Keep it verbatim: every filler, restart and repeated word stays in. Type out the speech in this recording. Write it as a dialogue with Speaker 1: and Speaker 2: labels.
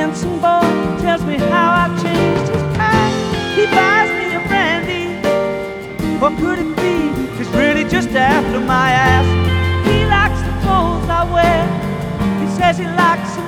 Speaker 1: dancing boy tells me how I've changed his past. He buys me a brandy. What could it be? It's really just after my ass. He likes the clothes I wear. He says he likes